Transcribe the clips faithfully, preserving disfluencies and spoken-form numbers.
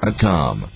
dot com.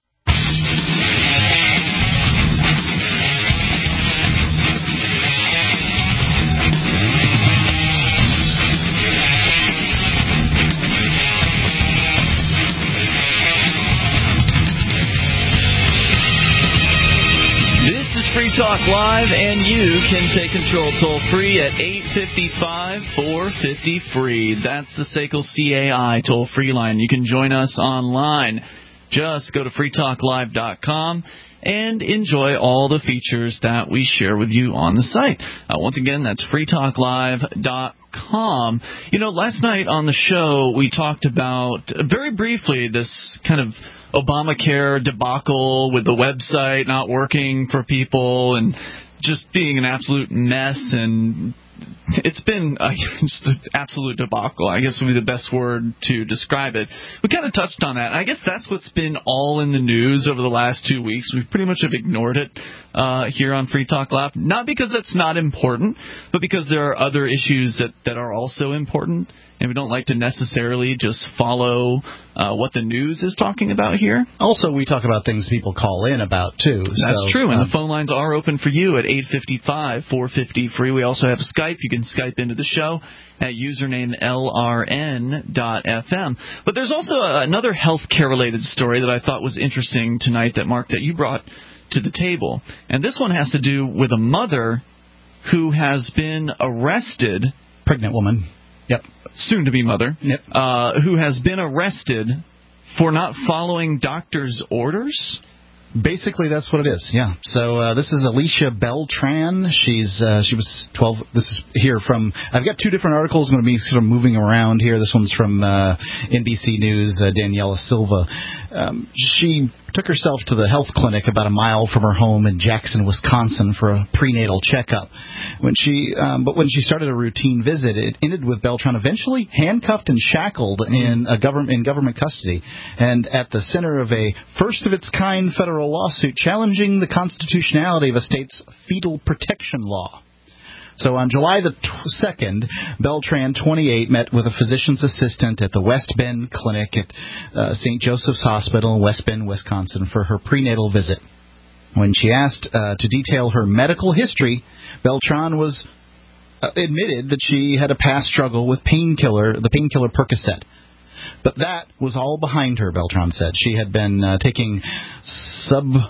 Free Talk Live, and you can take control toll-free at eight five five, four five zero, free. That's the S A C L C A I toll-free line. You can join us online. Just go to free talk live dot com and enjoy all the features that we share with you on the site. Uh, once again, that's free talk live dot com. You know, last night on the show, we talked about, uh, very briefly, this kind of Obamacare debacle with the website not working for people and just being an absolute mess, and it's been uh, just an absolute debacle, I guess would be the best word to describe it. We kind of touched on that. I guess that's what's been all in the news over the last two weeks. We pretty much have ignored it uh, here on Free Talk Live, not because it's not important, but because there are other issues that, that are also important, and we don't like to necessarily just follow uh, what the news is talking about here. Also, we talk about things people call in about, too. That's so, true, and um, the phone lines are open for you at eight five five, four five zero, free. We also have Skype. You can Skype into the show at username L R N dot F M. But there's also a, another healthcare-related story that I thought was interesting tonight that, Mark, that you brought to the table. And this one has to do with a mother who has been arrested. Pregnant woman. Yep. Soon-to-be mother. Yep. Uh, who has been arrested for not following doctor's orders. Basically, that's what it is. Yeah. So uh, this is Alicia Beltran. She's uh, she was twelve. This is here from. I've got two different articles. I'm going to be sort of moving around here. This one's from uh, N B C News. Uh, Daniela Silva. Um, she took herself to the health clinic about a mile from her home in Jackson, Wisconsin, for a prenatal checkup. When she, um, but when she started a routine visit, it ended with Beltran eventually handcuffed and shackled in a government in government custody, and at the center of a first-of-its-kind federal lawsuit challenging the constitutionality of a state's fetal protection law. So on July the second, Beltran, twenty-eight, met with a physician's assistant at the West Bend Clinic at uh, Saint Joseph's Hospital in West Bend, Wisconsin, for her prenatal visit. When she asked uh, to detail her medical history, Beltran was uh, admitted that she had a past struggle with painkiller, the painkiller Percocet. But that was all behind her, Beltran said. She had been uh, taking Suboxone,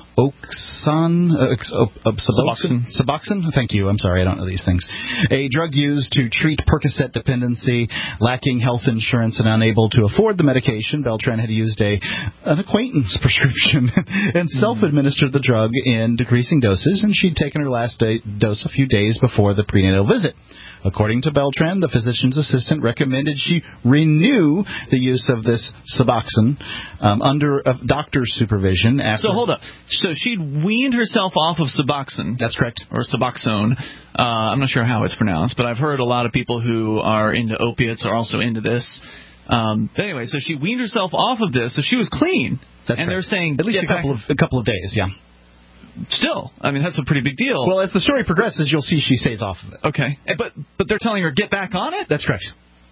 uh, uh, Suboxone, Suboxone. Thank you. I'm sorry, I don't know these things. A drug used to treat Percocet dependency. Lacking health insurance and unable to afford the medication, Beltran had used a an acquaintance prescription and self-administered the drug in decreasing doses, and she'd taken her last day, dose a few days before the prenatal visit. According to Beltran, the physician's assistant recommended she renew the use of this Suboxone um, under a doctor's supervision. After so hold up. So she'd weaned herself off of Suboxone. That's correct. Or Suboxone. Uh, I'm not sure how it's pronounced, but I've heard a lot of people who are into opiates are also into this. Um, but anyway, so she weaned herself off of this, so she was clean. That's and right. they're saying at least a couple back. of a couple of days, yeah. Still, I mean, that's a pretty big deal. Well, as the story progresses, you'll see she stays off of it. Okay. But but they're telling her, get back on it? That's correct.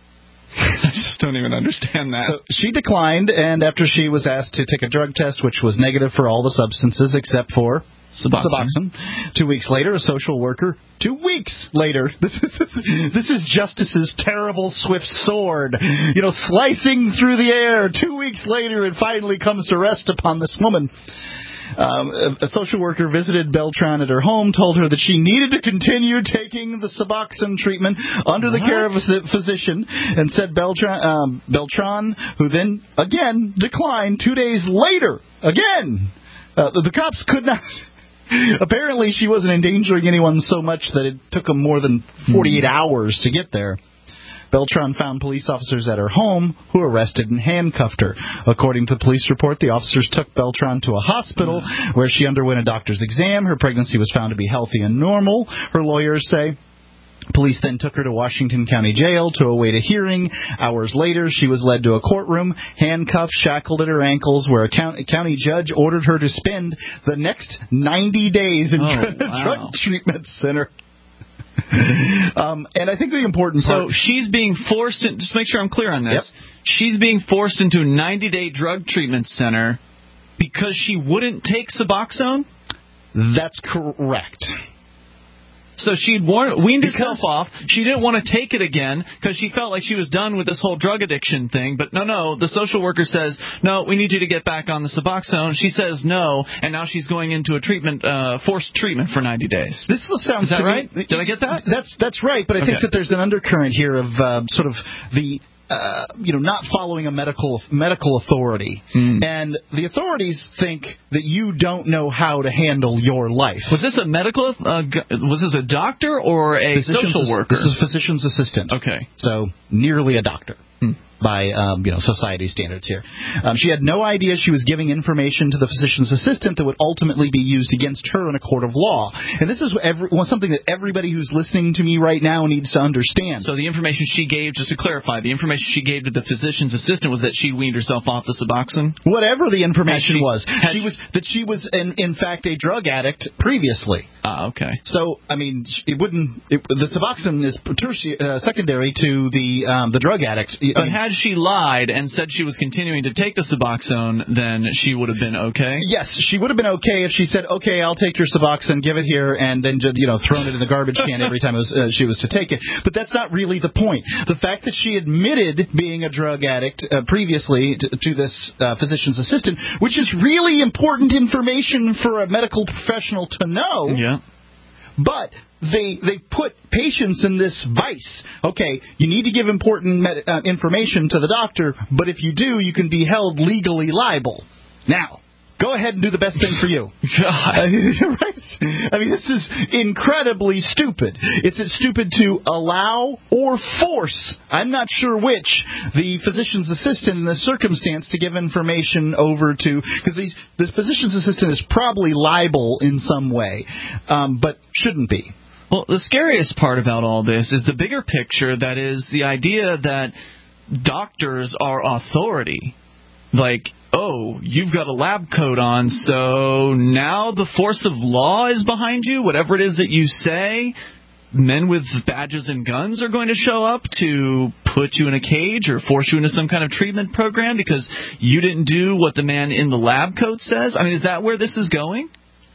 I just don't even understand that. So she declined, and after she was asked to take a drug test, which was negative for all the substances except for Suboxone. Suboxone. Two weeks later, a social worker. Two weeks later, this is this is justice's terrible swift sword, you know, slicing through the air. Two weeks later, it finally comes to rest upon this woman. Um, a, a social worker visited Beltran at her home, told her that she needed to continue taking the Suboxone treatment under the what? care of a physician, and said Beltran, um, Beltran, who then again declined two days later. Again, uh, the, the cops could not. Apparently, she wasn't endangering anyone so much that it took them more than forty-eight mm. hours to get there. Beltran found police officers at her home who arrested and handcuffed her. According to the police report, the officers took Beltran to a hospital where she underwent a doctor's exam. Her pregnancy was found to be healthy and normal, her lawyers say. Police then took her to Washington County Jail to await a hearing. Hours later, she was led to a courtroom, handcuffed, shackled at her ankles, where a county judge ordered her to spend the next ninety days in oh, a wow. drug treatment center. um, and I think the important part... So she's being forced... In, just make sure I'm clear on this. Yep. She's being forced into a ninety-day drug treatment center because she wouldn't take Suboxone? That's correct. So she'd weaned because, herself off. She didn't want to take it again because she felt like she was done with this whole drug addiction thing. But no, no, the social worker says, no, we need you to get back on the Suboxone. She says no, and now she's going into a treatment, uh, forced treatment for ninety days. This sounds Is that to right? Me, Did I get that? That's that's right, but I okay. think that there's an undercurrent here of uh, sort of the... Uh, you know, not following a medical medical authority. Mm. And the authorities think that you don't know how to handle your life. Was this a medical, uh, was this a doctor or a physician's social worker? This is a physician's assistant. Okay. So, nearly a doctor. Mm. By um, you know society standards here. Um, she had no idea she was giving information to the physician's assistant that would ultimately be used against her in a court of law. And this is every, well, something that everybody who's listening to me right now needs to understand. So the information she gave, just to clarify, the information she gave to the physician's assistant was that she weaned herself off the Suboxone? Whatever the information she, was. She was that she was, in, in fact, a drug addict previously. Ah, okay. So, I mean, it wouldn't... It, the Suboxone is tertiary, uh, secondary to the um, the drug addict. But I mean, had she lied and said she was continuing to take the Suboxone, then she would have been okay? Yes, she would have been okay if she said, okay, I'll take your Suboxone, give it here, and then just, you know, thrown it in the garbage can every time it was, uh, she was to take it. But that's not really the point. The fact that she admitted being a drug addict uh, previously to, to this uh, physician's assistant, which is really important information for a medical professional to know. Yeah. But they they put patients in this vice. Okay, you need to give important med- uh, information to the doctor, but if you do, you can be held legally liable. Now, go ahead and do the best thing for you. God. Right? I mean, this is incredibly stupid. It's stupid to allow or force, I'm not sure which, the physician's assistant in this circumstance to give information over to, because the physician's assistant is probably liable in some way, um, but shouldn't be. Well, the scariest part about all this is the bigger picture, that is the idea that doctors are authority. Like, oh, you've got a lab coat on, so now the force of law is behind you? Whatever it is that you say, men with badges and guns are going to show up to put you in a cage or force you into some kind of treatment program because you didn't do what the man in the lab coat says? I mean, is that where this is going?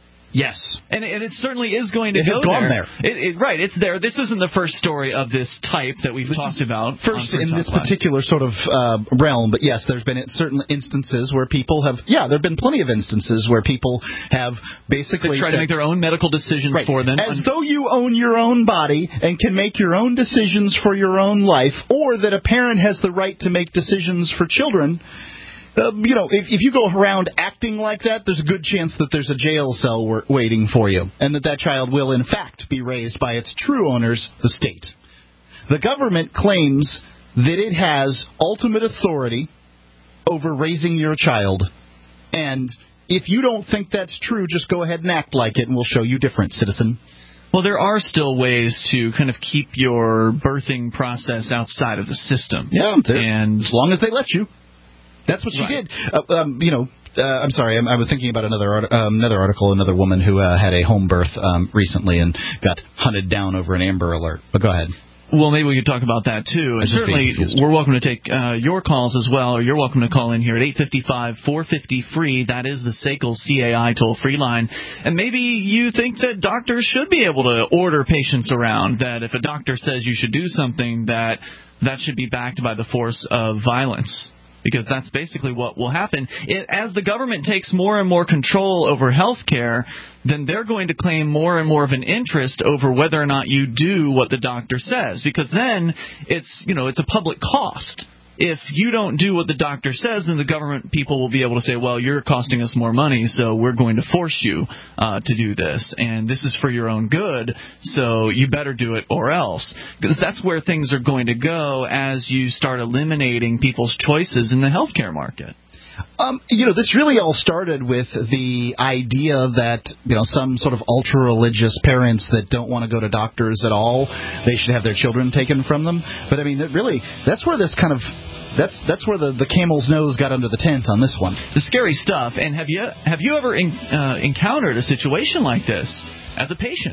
Yes. And, and it certainly is going to it go has gone there. there. It, it, right, it's there. This isn't the first story of this type that we've this talked about. First in this Live. particular sort of uh, realm, but yes, there's been certain instances where people have, yeah, there have been plenty of instances where people have basically they try said, to make their own medical decisions right, for them. As though you own your own body and can make your own decisions for your own life, or that a parent has the right to make decisions for children. Uh, you know, if, if you go around acting like that, there's a good chance that there's a jail cell w- waiting for you, and that that child will, in fact, be raised by its true owners, the state. The government claims that it has ultimate authority over raising your child, and if you don't think that's true, just go ahead and act like it, and we'll show you different, citizen. Well, there are still ways to kind of keep your birthing process outside of the system. Yeah, and as long as they let you. That's what she right. did. Uh, um, you know, uh, I'm sorry, I'm, I was thinking about another art- um, another article, another woman who uh, had a home birth um, recently and got hunted down over an Amber Alert. But go ahead. Well, maybe we could talk about that, too. And certainly, we're welcome to take uh, your calls as well, or you're welcome to call in here at eight five five, four five zero, free. That is the S A C L C A I toll-free line. And maybe you think that doctors should be able to order patients around, that if a doctor says you should do something, that that should be backed by the force of violence. Because that's basically what will happen. It, as the government takes more and more control over health care, then they're going to claim more and more of an interest over whether or not you do what the doctor says. Because then it's, you know, it's a public cost. If you don't do what the doctor says, then the government people will be able to say, well, you're costing us more money, so we're going to force you uh, to do this. And this is for your own good, so you better do it or else. Because that's where things are going to go as you start eliminating people's choices in the healthcare market. Um, you know, this really all started with the idea that, you know, some sort of ultra-religious parents that don't want to go to doctors at all, they should have their children taken from them. But, I mean, it really, that's where this kind of, that's that's where the, the camel's nose got under the tent on this one. The scary stuff. And have you have you ever in, uh, encountered a situation like this as a patient?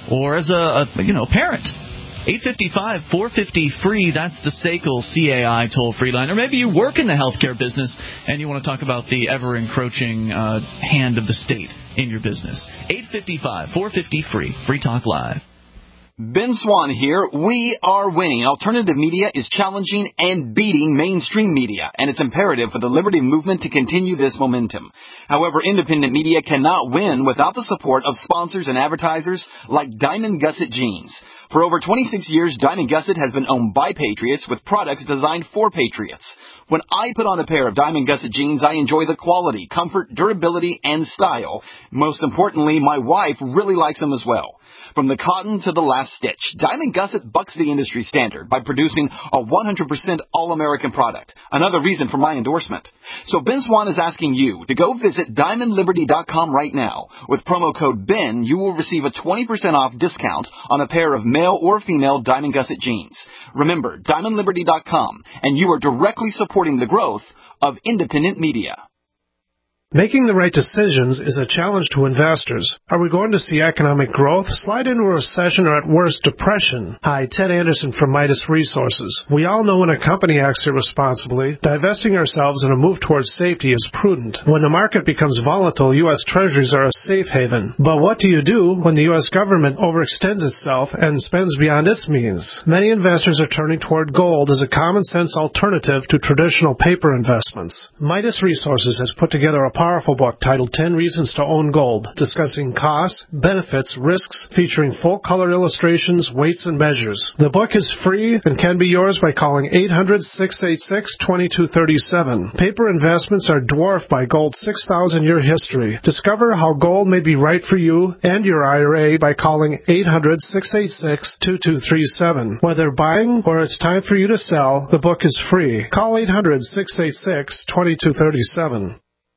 or as a, a you know parent. eight five five, four five zero, free. That's the S A C L C A I toll-free line. Or maybe you work in the healthcare business and you want to talk about the ever-encroaching uh, hand of the state in your business. eight five five, four five zero, free. Free Talk Live. Ben Swan here. We are winning. Alternative media is challenging and beating mainstream media, and it's imperative for the liberty movement to continue this momentum. However, independent media cannot win without the support of sponsors and advertisers like Diamond Gusset Jeans. For over twenty-six years, Diamond Gusset has been owned by patriots with products designed for patriots. When I put on a pair of Diamond Gusset jeans, I enjoy the quality, comfort, durability, and style. Most importantly, my wife really likes them as well. From the cotton to the last stitch, Diamond Gusset bucks the industry standard by producing a one hundred percent all-American product. Another reason for my endorsement. So Ben Swan is asking you to go visit diamond liberty dot com right now. With promo code BEN, you will receive a twenty percent off discount on a pair of male or female Diamond Gusset jeans. Remember, diamond liberty dot com, and you are directly supporting the growth of independent media. Making the right decisions is a challenge to investors. Are we going to see economic growth, slide into a recession, or at worst, depression? Hi, Ted Anderson from Midas Resources. We all know when a company acts irresponsibly, divesting ourselves in a move towards safety is prudent. When the market becomes volatile, U S Treasuries are a safe haven. But what do you do when the U S government overextends itself and spends beyond its means? Many investors are turning toward gold as a common-sense alternative to traditional paper investments. Midas Resources has put together a powerful book titled ten Reasons to Own Gold, discussing costs, benefits, risks, featuring full-color illustrations, weights, and measures. The book is free and can be yours by calling eight hundred, six eight six, two two three seven. Paper investments are dwarfed by gold's six thousand year history. Discover how gold may be right for you and your I R A by calling eight hundred, six eight six, two two three seven. Whether buying or it's time for you to sell, the book is free. Call eight hundred, six eight six, two two three seven.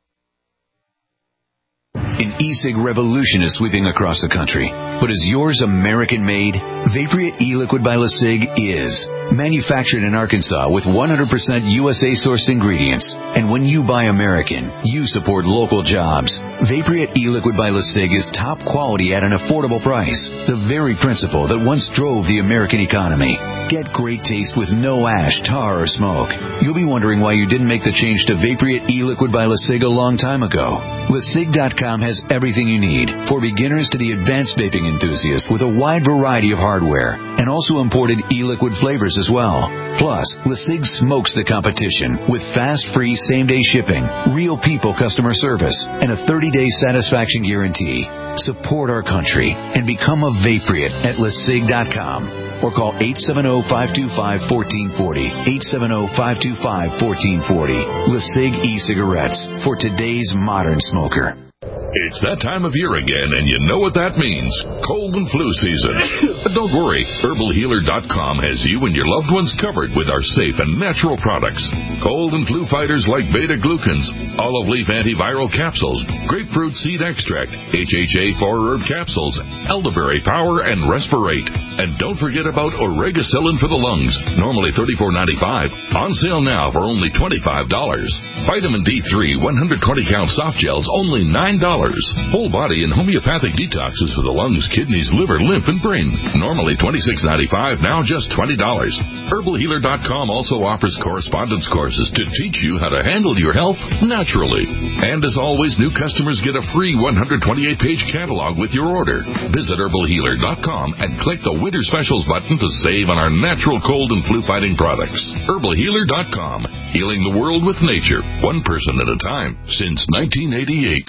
An e-cig revolution is sweeping across the country. But is yours American-made? Vaporeat e-liquid by LeSig is. Manufactured in Arkansas with one hundred percent U S A-sourced ingredients. And when you buy American, you support local jobs. Vaporeat e-liquid by LeSig is top quality at an affordable price. The very principle that once drove the American economy. Get great taste with no ash, tar, or smoke. You'll be wondering why you didn't make the change to Vaporeat e-liquid by LeSig a long time ago. LeSig dot com has everything you need, for beginners to the advanced vaping enthusiast, with a wide variety of hardware, and also imported e-liquid flavors as well. Plus, LeSig smokes the competition with fast, free, same-day shipping, real people customer service, and a thirty day satisfaction guarantee. Support our country and become a Vaporeat at LeSig dot com. Or call eight seven zero, five two five, one four four zero, eight seven zero, five two five, one four four zero. LeSig e-cigarettes for today's modern smoker. It's that time of year again, and you know what that means. Cold and flu season. But don't worry. Herbal Healer dot com has you and your loved ones covered with our safe and natural products. Cold and flu fighters like beta-glucans, olive leaf antiviral capsules, grapefruit seed extract, H H A four herb capsules, elderberry power, and respirate. And don't forget about Oregacillin for the lungs, normally thirty-four ninety-five, on sale now for only twenty-five dollars. Vitamin D three one hundred twenty count soft gels, only nine dollars. Whole body and homeopathic detoxes for the lungs, kidneys, liver, lymph, and brain. Normally twenty-six ninety-five, now just twenty dollars. Herbal Healer dot com also offers correspondence courses to teach you how to handle your health naturally. And as always, new customers get a free one hundred twenty-eight page catalog with your order. Visit Herbal Healer dot com and click the Winter Specials button to save on our natural cold and flu fighting products. Herbal Healer dot com, healing the world with nature, one person at a time, since nineteen eighty-eight.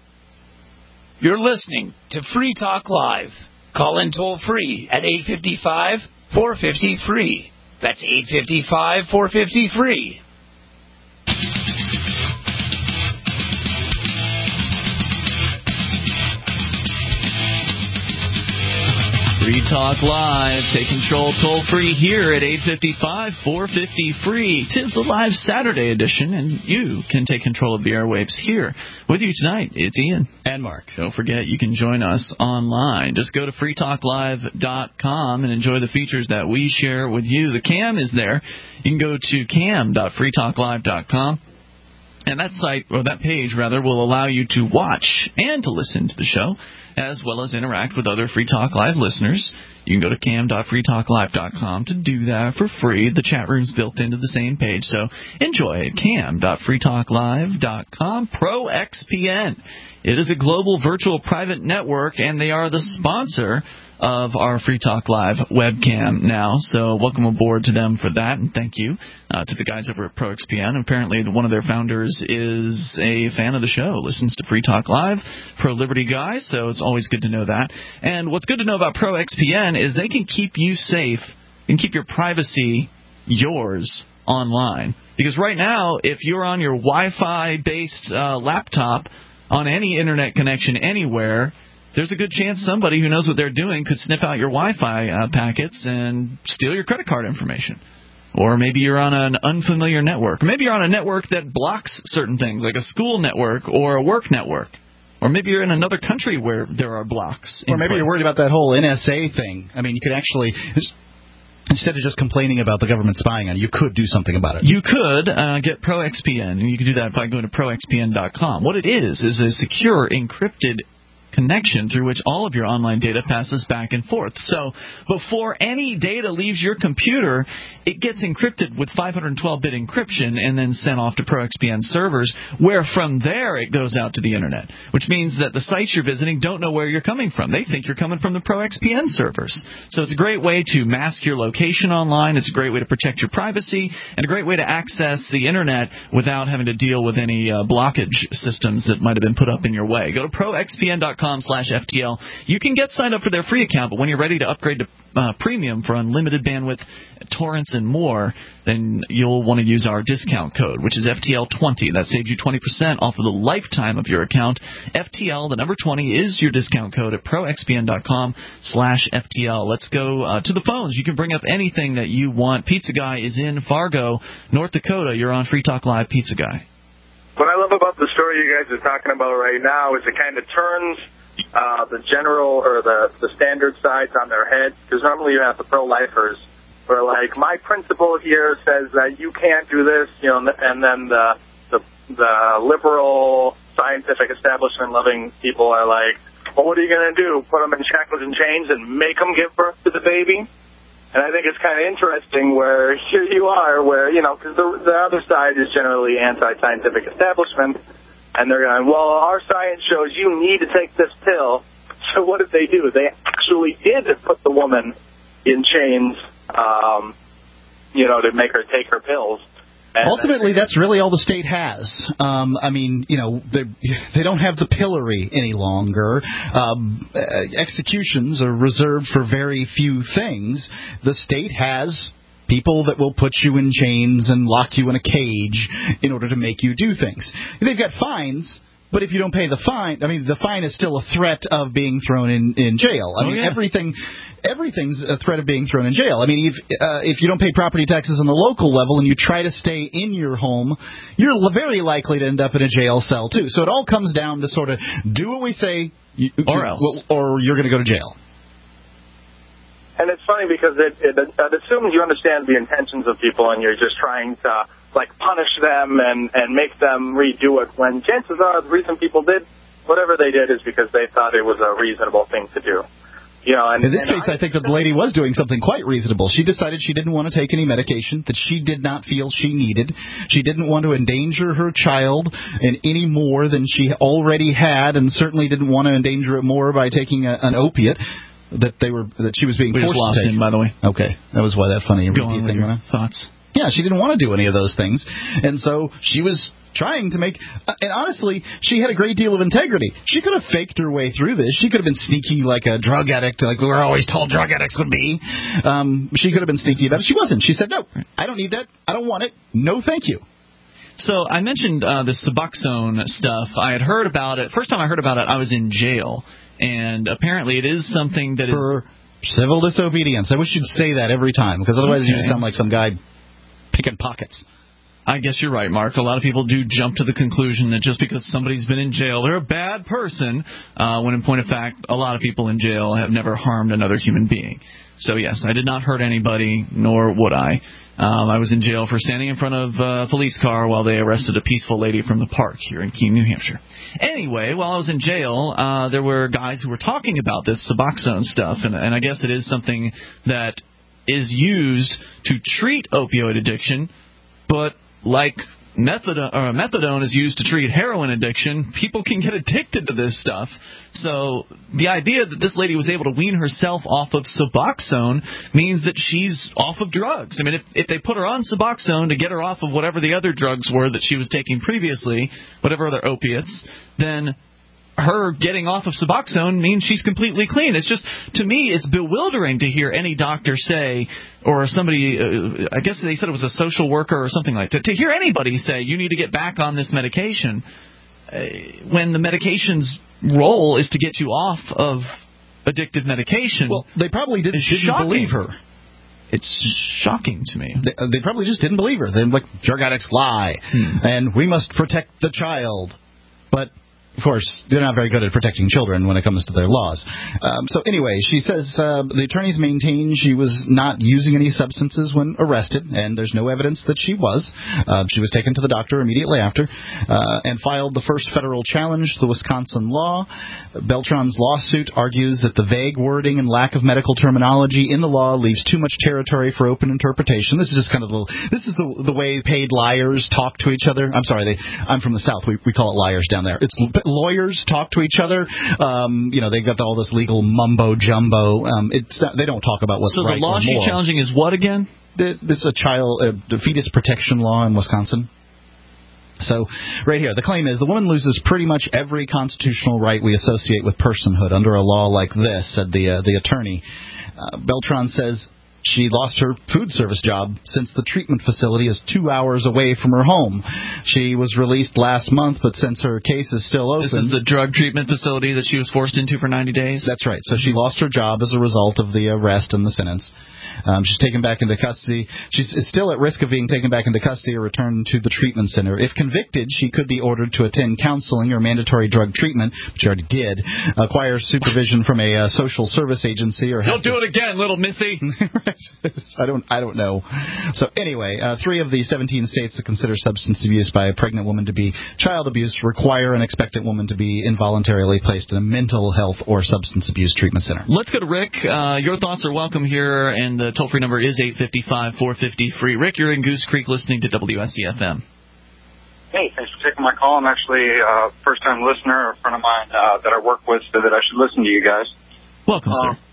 You're listening to Free Talk Live. Call in toll free at eight five five, four five zero, free. That's eight five five, four five zero, free. Free Talk Live. Take control toll free here at eight five five, four five zero, free. Tis the live Saturday edition, and you can take control of the airwaves here. With you tonight, it's Ian. And Mark. Don't forget, you can join us online. Just go to free talk live dot com and enjoy the features that we share with you. The cam is there. You can go to cam dot free talk live dot com. And that site, or that page, rather, will allow you to watch and to listen to the show, as well as interact with other Free Talk Live listeners. You can go to cam dot free talk live dot com to do that for free. The chat room's built into the same page, so enjoy it. cam dot free talk live dot com. ProXPN. It is a global virtual private network, and they are the sponsor of our Free Talk Live webcam now. So welcome aboard to them for that, and thank you uh, to the guys over at ProXPN. Apparently one of their founders is a fan of the show, listens to Free Talk Live, pro-liberty guy, so it's always good to know that. And what's good to know about ProXPN is they can keep you safe and keep your privacy yours online. Because right now, if you're on your Wi-Fi-based uh, laptop on any internet connection anywhere, there's a good chance somebody who knows what they're doing could sniff out your Wi-Fi uh, packets and steal your credit card information. Or maybe you're on an unfamiliar network. Maybe you're on a network that blocks certain things, like a school network or a work network. Or maybe you're in another country where there are blocks. Or maybe place. you're worried about that whole N S A thing. I mean, you could actually, instead of just complaining about the government spying on you, you could do something about it. You could uh, get ProXPN, and you can do that by going to pro x p n dot com. What it is is a secure, encrypted connection through which all of your online data passes back and forth. So before any data leaves your computer, it gets encrypted with five twelve bit encryption and then sent off to ProXPN servers, where from there it goes out to the Internet, which means that the sites you're visiting don't know where you're coming from. They think you're coming from the ProXPN servers. So it's a great way to mask your location online. It's a great way to protect your privacy and a great way to access the Internet without having to deal with any uh, blockage systems that might have been put up in your way. Go to pro x p n dot com slash F T L. You can get signed up for their free account, but when you're ready to upgrade to uh, premium for unlimited bandwidth, torrents, and more, then you'll want to use our discount code, which is F T L twenty. That saves you twenty percent off of the lifetime of your account. F T L, the number twenty, is your discount code at pro x p n dot com slash F T L. Let's go uh, to the phones. You can bring up anything that you want. Pizza Guy is in Fargo, North Dakota. You're on Free Talk Live, Pizza Guy. What I love about the story you guys are talking about right now is it kind of turns uh, the general or the, the standard sides on their head, because normally you have the pro-lifers who are like, my principle here says that you can't do this, you know, and then the the, the liberal scientific establishment-loving people are like, well, what are you going to do, put them in shackles and chains and make them give birth to the baby? And I think it's kind of interesting where here you are, where, you know, because the, the other side is generally anti-scientific establishment, and they're going, well, our science shows you need to take this pill. So what did they do? They actually did put the woman in chains, um, you know, to make her take her pills. And ultimately, that's really all the state has. Um, I mean, you know, they, they don't have the pillory any longer. Um, uh, executions are reserved for very few things. The state has people that will put you in chains and lock you in a cage in order to make you do things. They've got fines, but if you don't pay the fine, I mean, the fine is still a threat of being thrown in, in jail. I oh, mean, yeah. everything... Everything's a threat of being thrown in jail. I mean, if, uh, if you don't pay property taxes on the local level and you try to stay in your home, you're very likely to end up in a jail cell, too. So it all comes down to sort of do what we say you, or else. Or you're going to go to jail. And it's funny because it, it, it assumes you understand the intentions of people and you're just trying to, like, punish them and, and make them redo it, when chances are the reason people did whatever they did is because they thought it was a reasonable thing to do. You know, and, in this and case, I, I think that the lady was doing something quite reasonable. She decided she didn't want to take any medication that she did not feel she needed. She didn't want to endanger her child in any more than she already had, and certainly didn't want to endanger it more by taking a, an opiate that they were that she was being we forced just lost to take. him, by the way. Okay, that was why that funny Go on with thing your went on. thoughts. Yeah, she didn't want to do any of those things, and so she was trying to make, uh, and honestly, she had a great deal of integrity. She could have faked her way through this. She could have been sneaky like a drug addict, like we were always told drug addicts would be. Um, she could have been sneaky about it. She wasn't. She said, no, I don't need that. I don't want it. No, thank you. So I mentioned uh, the Suboxone stuff. I had heard about it. First time I heard about it, I was in jail, and apparently it is something that For is... civil disobedience. I wish you'd say that every time, because otherwise okay. you just sound like some guy picking pockets. I guess you're right, Mark. A lot of people do jump to the conclusion that just because somebody's been in jail, they're a bad person, uh, when in point of fact, a lot of people in jail have never harmed another human being. So, yes, I did not hurt anybody, nor would I. Um, I was in jail for standing in front of a police car while they arrested a peaceful lady from the park here in Keene, New Hampshire. Anyway, while I was in jail, uh, there were guys who were talking about this Suboxone stuff, and, and I guess it is something that is used to treat opioid addiction, but like methadone, or methadone is used to treat heroin addiction, people can get addicted to this stuff. So the idea that this lady was able to wean herself off of Suboxone means that she's off of drugs. I mean, if, if they put her on Suboxone to get her off of whatever the other drugs were that she was taking previously, whatever other opiates, then her getting off of Suboxone means she's completely clean. It's just, to me, it's bewildering to hear any doctor say, or somebody, uh, I guess they said it was a social worker or something like that, to hear anybody say, you need to get back on this medication, uh, when the medication's role is to get you off of addictive medication. Well, they probably did, didn't shocking. believe her. It's shocking to me. They, they probably just didn't believe her. They're like, drug addicts lie, hmm. and we must protect the child. But of course, they're not very good at protecting children when it comes to their laws. Um, so anyway, she says uh, the attorneys maintain she was not using any substances when arrested, and there's no evidence that she was. Uh, she was taken to the doctor immediately after uh, and filed the first federal challenge to the Wisconsin law. Beltran's lawsuit argues that the vague wording and lack of medical terminology in the law leaves too much territory for open interpretation. This is just kind of the, this is the, the way paid liars talk to each other. I'm sorry, they, I'm from the South. We, we call it liars down there. It's lawyers talk to each other. Um, you know, they've got all this legal mumbo jumbo. Um, it's not, they don't talk about what's so right or So moral. the law she's challenging is what again? The, this is a child uh, the fetus protection law in Wisconsin. So, right here, the claim is the woman loses pretty much every constitutional right we associate with personhood under a law like this, said the uh, the attorney. Uh, Beltran says she lost her food service job since the treatment facility is two hours away from her home. She was released last month, but since her case is still open... This is the drug treatment facility that she was forced into for ninety days? That's right. So she lost her job as a result of the arrest and the sentence. Um, she's taken back into custody. She's still at risk of being taken back into custody or returned to the treatment center. If convicted, she could be ordered to attend counseling or mandatory drug treatment, which she already did, acquire supervision from a uh, social service agency, or... Don't do it again, little missy! I don't I don't know. So anyway, uh, three of the seventeen states that consider substance abuse by a pregnant woman to be child abuse require an expectant woman to be involuntarily placed in a mental health or substance abuse treatment center. Let's go to Rick. Uh, your thoughts are welcome here, and the toll-free number is eight five five, four five zero, free. Rick, you're in Goose Creek listening to W S C F M. Hey, thanks for taking my call. I'm actually a first-time listener. A friend of mine uh, that I work with said that I should listen to you guys. Welcome, uh, sir.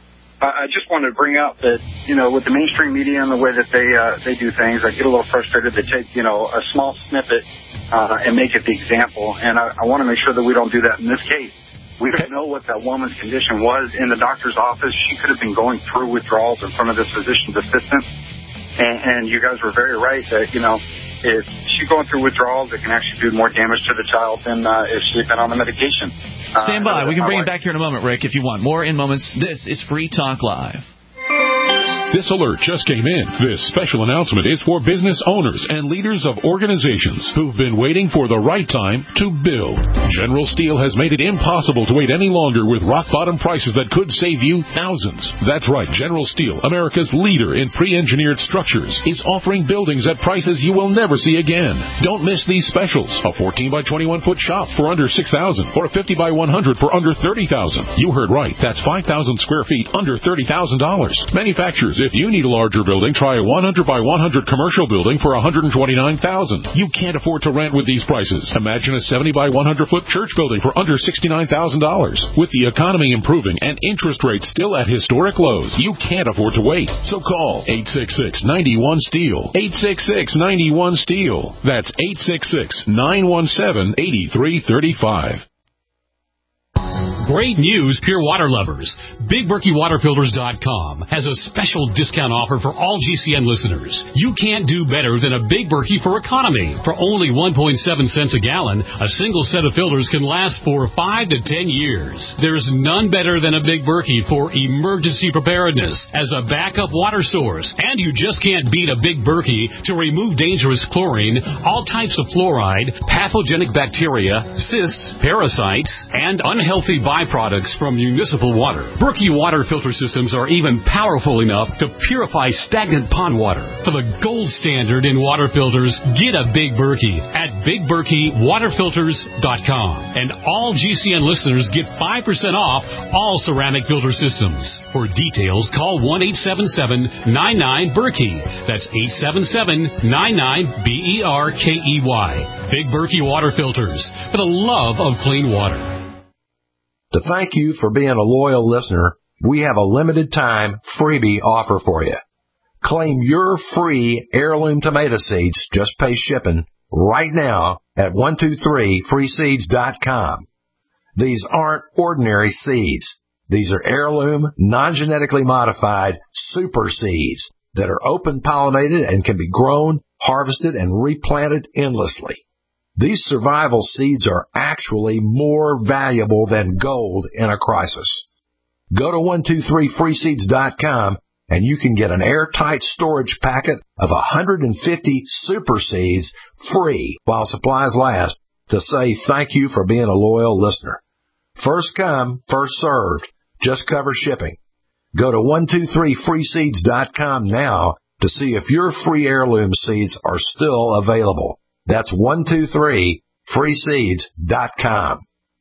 I just wanted to bring up that, you know, with the mainstream media and the way that they uh, they do things, I get a little frustrated. They take, you know, a small snippet uh, and make it the example. And I, I want to make sure that we don't do that in this case. We don't know what that woman's condition was in the doctor's office. She could have been going through withdrawals in front of this physician's assistant. And, and you guys were very right that, you know, if she's going through withdrawals, it can actually do more damage to the child than uh, if she'd been on the medication. Stand by. We can bring it back here in a moment, Rick, if you want. More in moments. This is Free Talk Live. This alert just came in. This special announcement is for business owners and leaders of organizations who've been waiting for the right time to build. General Steel has made it impossible to wait any longer with rock-bottom prices that could save you thousands. That's right. General Steel, America's leader in pre-engineered structures, is offering buildings at prices you will never see again. Don't miss these specials. A fourteen by twenty-one foot shop for under six thousand dollars or a fifty by one hundred for under thirty thousand dollars. You heard right. That's five thousand square feet under thirty thousand dollars. Manufacturers, if you need a larger building, try a one hundred by one hundred commercial building for one hundred twenty-nine thousand dollars. You can't afford to rent with these prices. Imagine a seventy by one hundred foot church building for under sixty-nine thousand dollars. With the economy improving and interest rates still at historic lows, you can't afford to wait. So call eight six six, nine one, STEEL. eight six six, nine one, STEEL. That's eight six six, nine one seven, eight three three five. Great news, pure water lovers. Big Berkey Water Filters dot com has a special discount offer for all G C N listeners. You can't do better than a Big Berkey for economy. For only one point seven cents a gallon, a single set of filters can last for five to ten years. There's none better than a Big Berkey for emergency preparedness as a backup water source. And you just can't beat a Big Berkey to remove dangerous chlorine, all types of fluoride, pathogenic bacteria, cysts, parasites, and unhealthy byproducts from municipal water. Berkey water filter systems are even powerful enough to purify stagnant pond water. For the gold standard in water filters, get a Big Berkey at Big Berkey Water Filters dot com. And all G C N listeners get five percent off all ceramic filter systems. For details, call one eight seven seven, nine nine, Berkey. That's eight seven seven, nine nine, B E R K E Y. Big Berkey Water Filters, for the love of clean water. To thank you for being a loyal listener, we have a limited time freebie offer for you. Claim your free heirloom tomato seeds, just pay shipping, right now at one two three free seeds dot com. These aren't ordinary seeds. These are heirloom, non-genetically modified super seeds that are open-pollinated and can be grown, harvested, and replanted endlessly. These survival seeds are actually more valuable than gold in a crisis. Go to one two three free seeds dot com and you can get an airtight storage packet of one hundred fifty super seeds free while supplies last to say thank you for being a loyal listener. First come, first served. Just cover shipping. Go to one two three free seeds dot com now to see if your free heirloom seeds are still available. That's one two three free seeds dot com.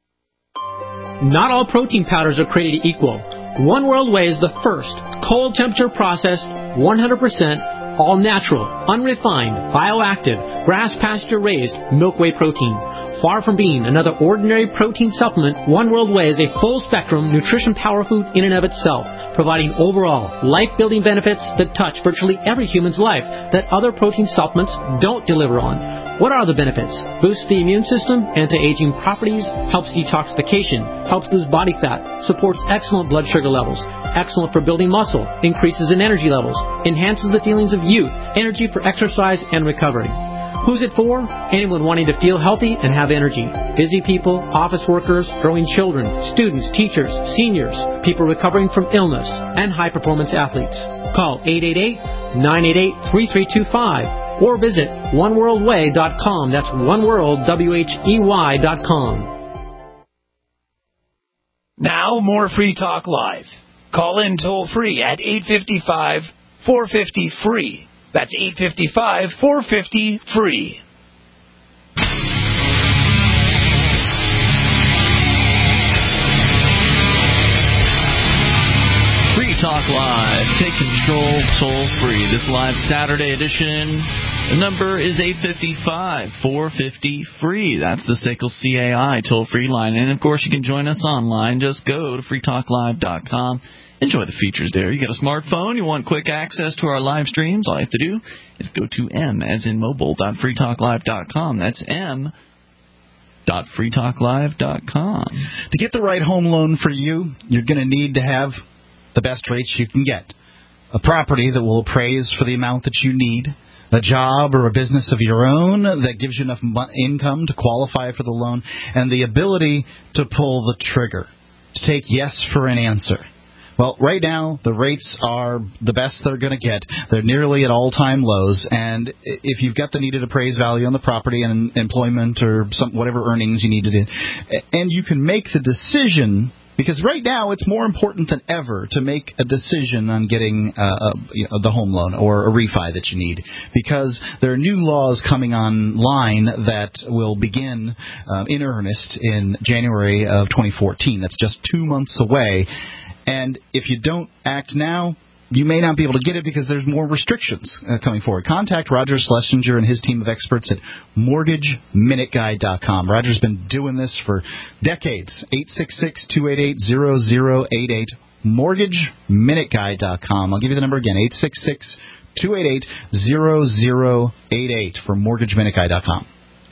Not all protein powders are created equal. One World Whey is the first cold temperature processed, one hundred percent all natural, unrefined, bioactive, grass pasture raised milk whey protein. Far from being another ordinary protein supplement, One World Whey is a full spectrum nutrition power food in and of itself, providing overall life-building benefits that touch virtually every human's life that other protein supplements don't deliver on. What are the benefits? Boosts the immune system, anti-aging properties, helps detoxification, helps lose body fat, supports excellent blood sugar levels, excellent for building muscle, increases in energy levels, enhances the feelings of youth, energy for exercise and recovery. Who's it for? Anyone wanting to feel healthy and have energy. Busy people, office workers, growing children, students, teachers, seniors, people recovering from illness, and high-performance athletes. Call eight eight eight, nine eight eight, three three two five or visit one world whey dot com. That's one world, W H E Y dot com. Now, more Free Talk Live. Call in toll-free at eight five five, four five zero, free. That's eight five five, four five zero, free. Free Talk Live. Take control toll free. This live Saturday edition. The number is eight five five, four five zero, free. That's the S A C L C A I toll free line. And of course, you can join us online. Just go to free talk live dot com. Enjoy the features there. You got a smartphone, you want quick access to our live streams, all you have to do is go to m as in mobile dot free talk live dot com. That's m dot free talk live dot com. To get the right home loan for you, you're going to need to have the best rates you can get. A property that will appraise for the amount that you need. A job or a business of your own that gives you enough income to qualify for the loan. And the ability to pull the trigger. To take yes for an answer. Well, right now, the rates are the best they're going to get. They're nearly at all-time lows, and if you've got the needed appraised value on the property and employment or some whatever earnings you need to do, and you can make the decision, because right now it's more important than ever to make a decision on getting uh, you know, the home loan or a refi that you need, because there are new laws coming online that will begin uh, in earnest in January of twenty fourteen. That's just two months away. And if you don't act now, you may not be able to get it because there's more restrictions uh, coming forward. Contact Roger Schlesinger and his team of experts at mortgage minute guide dot com. Roger's been doing this for decades. eight six six, two eight eight, zero zero eight eight, mortgage minute guide dot com. I'll give you the number again, eight six six, two eight eight, zero zero eight eight for mortgage minute guide dot com.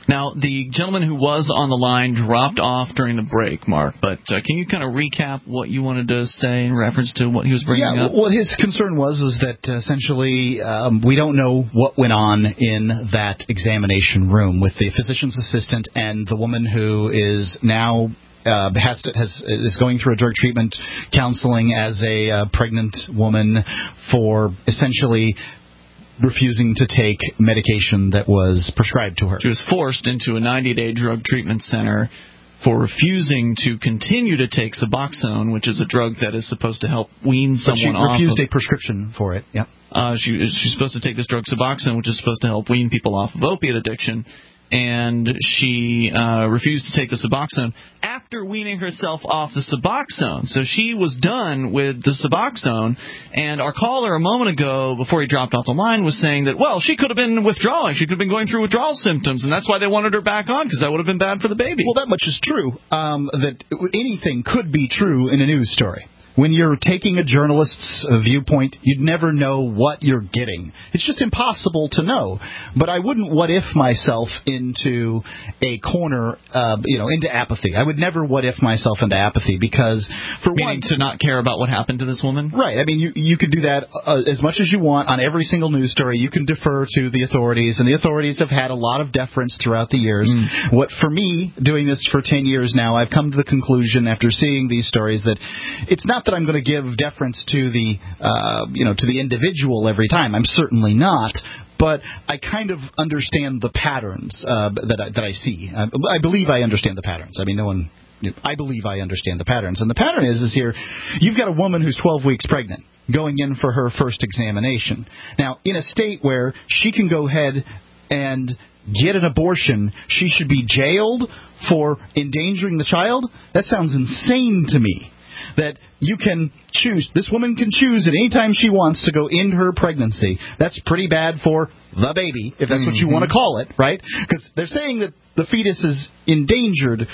Now, the gentleman who was on the line dropped off during the break, Mark, but uh, can you kind of recap what you wanted to say in reference to what he was bringing yeah, up? What his concern was is that uh, essentially um, we don't know what went on in that examination room with the physician's assistant and the woman who is now Uh, has to, has is going through a drug treatment counseling as a uh, pregnant woman for essentially refusing to take medication that was prescribed to her. She was forced into a ninety-day drug treatment center for refusing to continue to take Suboxone, which is a drug that is supposed to help wean but someone off. She refused of, a prescription for it. Yeah. Uh, she, she's supposed to take this drug Suboxone, which is supposed to help wean people off of opiate addiction. And she uh, refused to take the Suboxone after weaning herself off the Suboxone. So she was done with the Suboxone, and our caller a moment ago, before he dropped off the line, was saying that, well, she could have been withdrawing. She could have been going through withdrawal symptoms, and that's why they wanted her back on, because that would have been bad for the baby. Well, that much is true, um, that anything could be true in a news story. When you're taking a journalist's uh, viewpoint, you'd never know what you're getting. It's just impossible to know. But I wouldn't what-if myself into a corner, uh, you know, into apathy. I would never what-if myself into apathy because, for Meaning one... to not care about what happened to this woman? Right. I mean, you, you could do that uh, as much as you want on every single news story. You can defer to the authorities, and the authorities have had a lot of deference throughout the years. Mm. What, for me, doing this for ten years now, I've come to the conclusion after seeing these stories that it's not that I'm going to give deference to the, uh, you know, to the individual every time. I'm certainly not. But I kind of understand the patterns uh, that I, that I see. I, I believe I understand the patterns. I mean, no one. I believe I understand the patterns. And the pattern is, is here, you've got a woman who's twelve weeks pregnant going in for her first examination. Now, in a state where she can go ahead and get an abortion, she should be jailed for endangering the child? That sounds insane to me. That you can choose, this woman can choose at any time she wants to go end her pregnancy. That's pretty bad for the baby, if that's mm-hmm. what you want to call it, right? Because they're saying that the fetus is endangered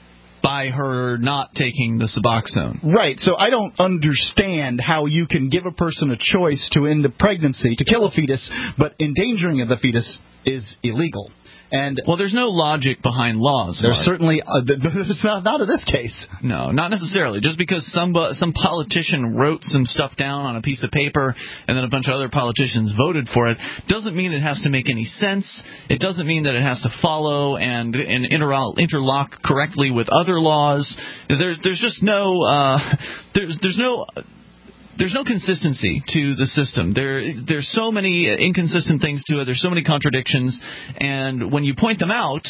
by her not taking the Suboxone. Right. So I don't understand how you can give a person a choice to end a pregnancy, to kill a fetus, but endangering of the fetus is illegal. And well, there's no logic behind laws. There's Mark. certainly uh, there's not, not in this case. No, not necessarily. Just because some some politician wrote some stuff down on a piece of paper and then a bunch of other politicians voted for it doesn't mean it has to make any sense. It doesn't mean that it has to follow and and inter- interlock correctly with other laws. There's there's just no uh, there's there's no. There's no consistency to the system. There, there's so many inconsistent things to it. There's so many contradictions, and when you point them out,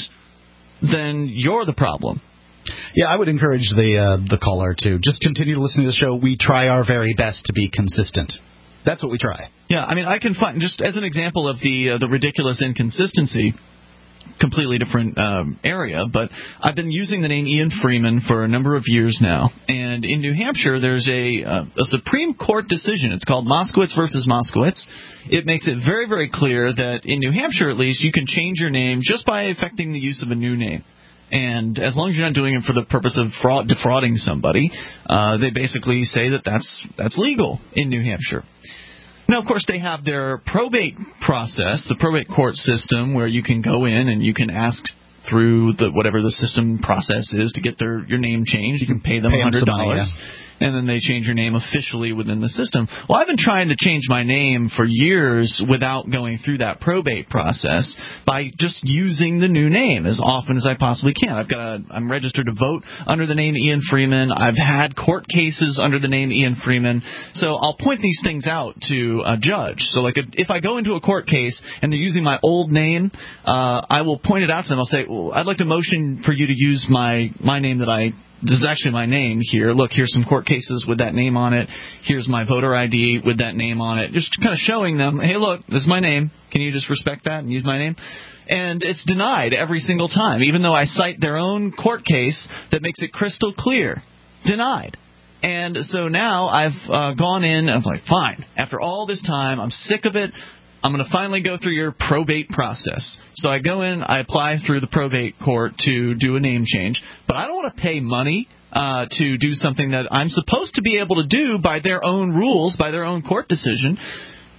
then you're the problem. Yeah, I would encourage the uh, the caller to just continue to listen to the show. We try our very best to be consistent. That's what we try. Yeah, I mean, I can find, just as an example of the uh, the ridiculous inconsistency, completely different um, area, but I've been using the name Ian Freeman for a number of years now, and in New Hampshire there's a, uh, a Supreme Court decision. It's called Moskowitz versus Moskowitz. It makes it very, very clear that in New Hampshire, at least, you can change your name just by affecting the use of a new name. And as long as you're not doing it for the purpose of fraud, defrauding somebody, uh, they basically say that that's that's legal in New Hampshire. Now, of course, they have their probate process, the probate court system, where you can go in and you can ask through the whatever the system process is to get their your name changed. You can pay them pay one hundred dollars. Money, yeah. And then they change your name officially within the system. Well, I've been trying to change my name for years without going through that probate process by just using the new name as often as I possibly can. I've got a, I'm registered to vote under the name Ian Freeman. I've had court cases under the name Ian Freeman. So I'll point these things out to a judge. So like if I go into a court case and they're using my old name, uh, I will point it out to them. I'll say, well, I'd like to motion for you to use my, my name that I This is actually my name here. Look, here's some court cases with that name on it. Here's my voter I D with that name on it. Just kind of showing them, hey, look, this is my name. Can you just respect that and use my name? And it's denied every single time, even though I cite their own court case that makes it crystal clear. Denied. And so now I've uh, gone in and I'm like, fine. After all this time, I'm sick of it. I'm going to finally go through your probate process. So I go in, I apply through the probate court to do a name change, but I don't want to pay money uh, to do something that I'm supposed to be able to do by their own rules, by their own court decision.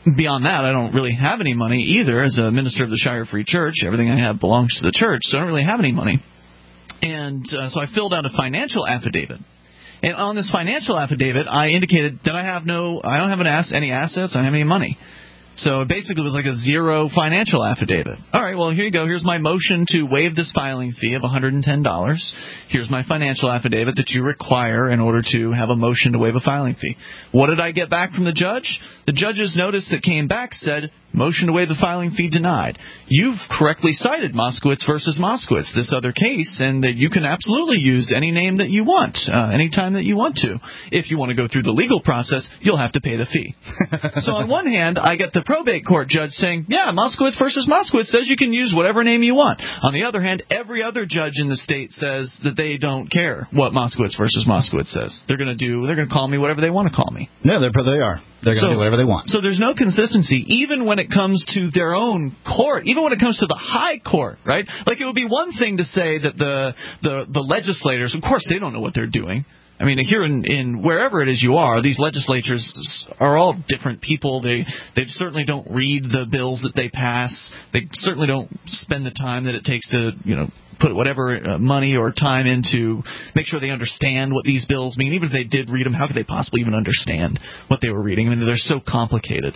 beyond that, I don't really have any money either. As a minister of the Shire Free Church, everything I have belongs to the church, so I don't really have any money. And uh, so I filled out a financial affidavit. And on this financial affidavit, I indicated that I have no, I don't have an ass, any assets, I don't have any money. So basically it was like a zero financial affidavit. All right, well, here you go. Here's my motion to waive this filing fee of one hundred ten dollars. Here's my financial affidavit that you require in order to have a motion to waive a filing fee. What did I get back from the judge? The judge's notice that came back said, motion to waive the filing fee denied. You've correctly cited Moskowitz versus Moskowitz, this other case, and that you can absolutely use any name that you want, uh, anytime that you want to. If you want to go through the legal process, you'll have to pay the fee. So on one hand, I get the probate court judge saying, yeah, Moskowitz versus Moskowitz says you can use whatever name you want. On the other hand, every other judge in the state says that they don't care what Moskowitz versus Moskowitz says. They're going to do, they're going to call me whatever they want to call me. No, they're, they are. They're going to so, do whatever they want. So there's no consistency, even when it comes to their own court, even when it comes to the high court, right? Like, it would be one thing to say that the the, the legislators, of course, they don't know what they're doing. I mean, here in, in wherever it is you are, these legislatures are all different people. They they certainly don't read the bills that they pass. They certainly don't spend the time that it takes to, you know, put whatever uh, money or time into make sure they understand what these bills mean. Even if they did read them, how could they possibly even understand what they were reading? I mean, they're so complicated.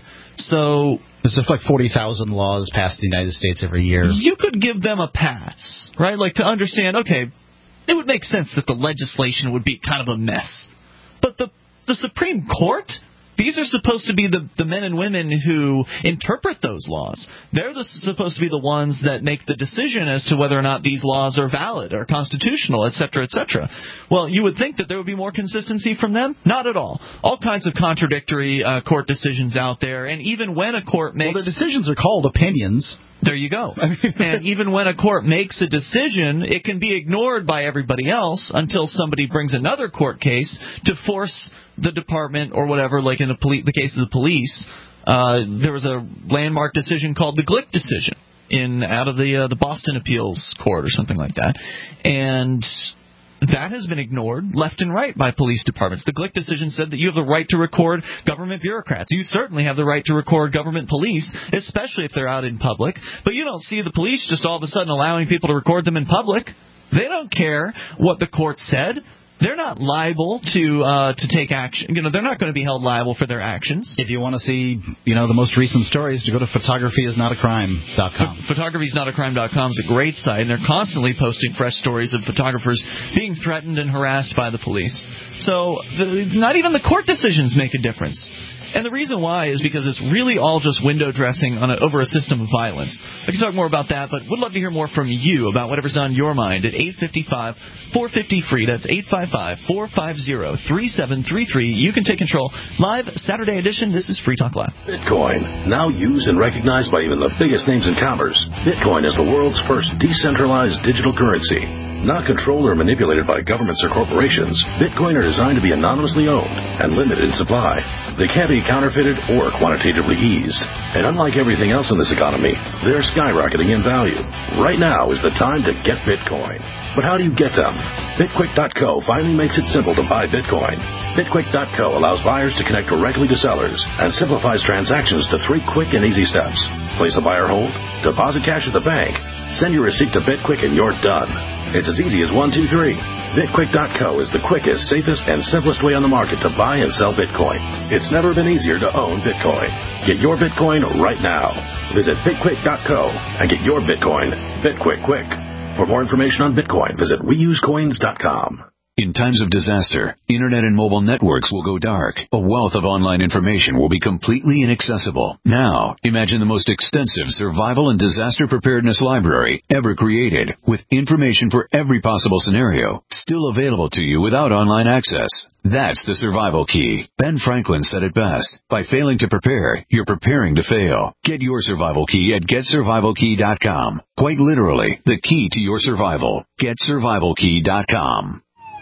So there's like forty thousand laws passed in the United States every year. You could give them a pass, right? Like, to understand, okay, it would make sense that the legislation would be kind of a mess. But the the Supreme Court, these are supposed to be the, the men and women who interpret those laws. They're the, supposed to be the ones that make the decision as to whether or not these laws are valid or constitutional, et cetera, et cetera. Well, you would think that there would be more consistency from them. Not at all. All kinds of contradictory uh, court decisions out there. And even when a court makes... Well, the decisions are called opinions. There you go. And even when a court makes a decision, it can be ignored by everybody else until somebody brings another court case to force the department or whatever, like in the, poli- the case of the police. Uh, there was a landmark decision called the Glick decision in out of the uh, the Boston Appeals Court or something like that. And that has been ignored left and right by police departments. The Glick decision said that you have the right to record government bureaucrats. You certainly have the right to record government police, especially if they're out in public. But you don't see the police just all of a sudden allowing people to record them in public. They don't care what the court said. They're not liable to uh, to take action. You know, they're not going to be held liable for their actions. If you want to see, you know, the most recent stories, to go to photography is not a crime dot com. photography is not a crime dot com is a great site, and they're constantly posting fresh stories of photographers being threatened and harassed by the police. So the, not even the court decisions make a difference. And the reason why is because it's really all just window dressing on a, over a system of violence. I can talk more about that, but would love to hear more from you about whatever's on your mind at eight five five, four five zero, free. That's eight five five, four five zero, three seven three three. You can take control. Live Saturday edition. This is Free Talk Live. Bitcoin, now used and recognized by even the biggest names in commerce. Bitcoin is the world's first decentralized digital currency. Not controlled or manipulated by governments or corporations, Bitcoin are designed to be anonymously owned and limited in supply. They can't be counterfeited or quantitatively eased. And unlike everything else in this economy, they're skyrocketing in value. Right now is the time to get Bitcoin. But how do you get them? Bitquick dot co finally makes it simple to buy Bitcoin. Bitquick dot co allows buyers to connect directly to sellers and simplifies transactions to three quick and easy steps. Place a buy or hold, deposit cash at the bank, send your receipt to Bitquick, and you're done. It's as easy as one, two, three. Bitquick dot co is the quickest, safest, and simplest way on the market to buy and sell Bitcoin. It's never been easier to own Bitcoin. Get your Bitcoin right now. Visit Bitquick dot co and get your Bitcoin Bitquick quick. For more information on Bitcoin, visit we use coins dot com. In times of disaster, internet and mobile networks will go dark. A wealth of online information will be completely inaccessible. Now, imagine the most extensive survival and disaster preparedness library ever created, with information for every possible scenario, still available to you without online access. That's the survival key. Ben Franklin said it best. By failing to prepare, you're preparing to fail. Get your survival key at get survival key dot com. Quite literally, the key to your survival. get survival key dot com.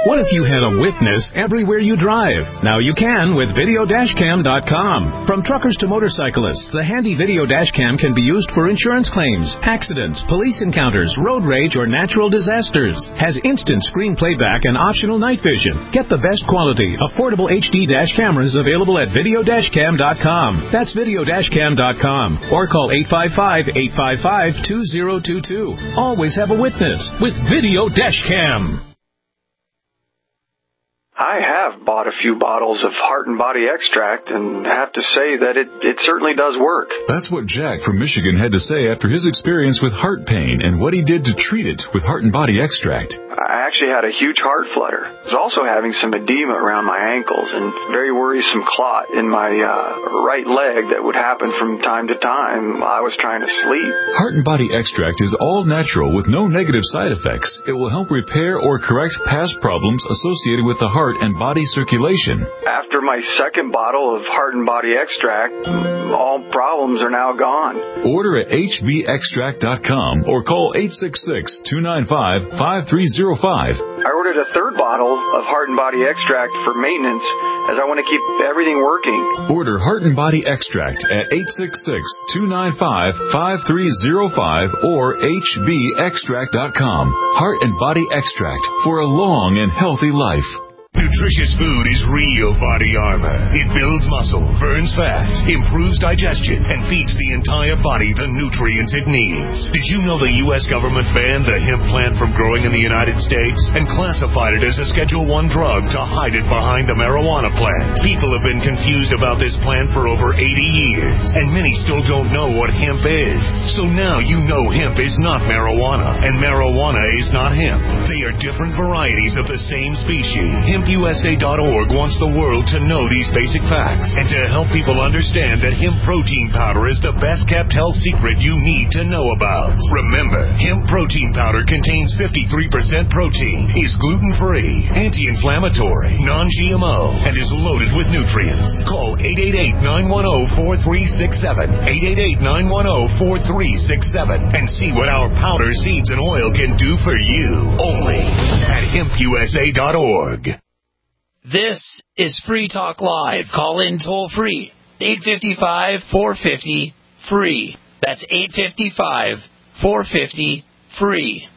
What if you had a witness everywhere you drive? Now you can with video dash cam dot com. From truckers to motorcyclists, the handy video dash cam can be used for insurance claims, accidents, police encounters, road rage, or natural disasters. Has instant screen playback and optional night vision. Get the best quality, affordable H D dash cameras available at video dash cam dot com. That's video dash cam dot com. Or call eight five five, eight five five, two zero two two. Always have a witness with Video Dash Cam. I have bought a few bottles of Heart and Body Extract and have to say that it, it certainly does work. That's what Jack from Michigan had to say after his experience with heart pain and what he did to treat it with Heart and Body Extract. I actually had a huge heart flutter. I was also having some edema around my ankles and very worrisome clot in my uh, right leg that would happen from time to time while I was trying to sleep. Heart and Body Extract is all natural with no negative side effects. It will help repair or correct past problems associated with the heart and body circulation. After my second bottle of Heart and Body Extract, all problems are now gone. Order at H B extract dot com or call eight six six, two nine five, five three zero five. I ordered a third bottle of Heart and Body Extract for maintenance as I want to keep everything working. Order Heart and Body Extract at eight six six, two nine five, five three zero five or H B extract dot com. Heart and Body Extract for a long and healthy life. Nutritious food is real body armor. It builds muscle, burns fat, improves digestion, and feeds the entire body the nutrients it needs. Did you know the U S government banned the hemp plant from growing in the United States and classified it as a Schedule one drug to hide it behind the marijuana plant? People have been confused about this plant for over eighty years, and many still don't know what hemp is. So now you know hemp is not marijuana, and marijuana is not hemp. They are different varieties of the same species. Hemp U S A dot org wants the world to know these basic facts and to help people understand that hemp protein powder is the best kept health secret you need to know about. Remember, hemp protein powder contains fifty-three percent protein, is gluten-free, anti-inflammatory, non-G M O, and is loaded with nutrients. Call eight eight eight, nine one zero, four three six seven, eight eight eight, nine one zero, four three six seven, and see what our powder, seeds, and oil can do for you. Only at hemp U S A dot org. This is Free Talk Live. Call in toll free. eight five five, four five zero, free. That's eight five five, four five zero, free.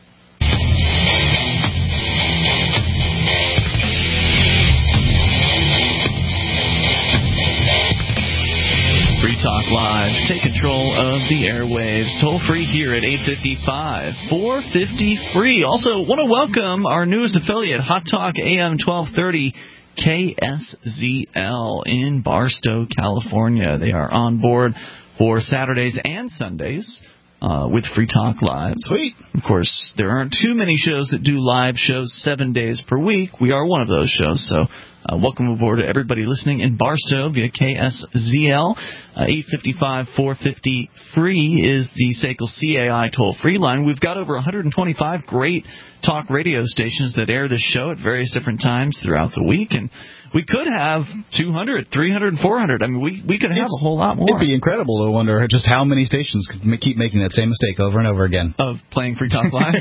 Free Talk Live. Take control of the airwaves. Toll free here at eight five five, four five zero, free. Also, want to welcome our newest affiliate, Hot Talk A M twelve thirty. K S Z L in Barstow, California. They are on board for Saturdays and Sundays uh, with Free Talk Live. Sweet. Of course, there aren't too many shows that do live shows seven days per week. We are one of those shows, so uh, welcome aboard to everybody listening in Barstow via K S Z L. Uh, eight five five, four five zero, free is the S A C L C A I toll-free line. We've got over one hundred twenty-five great talk radio stations that air this show at various different times throughout the week, and we could have two hundred, three hundred, four hundred. I mean, we, we could have it's, a whole lot more. It'd be incredible to wonder just how many stations could keep making that same mistake over and over again. Of playing Free Talk Live?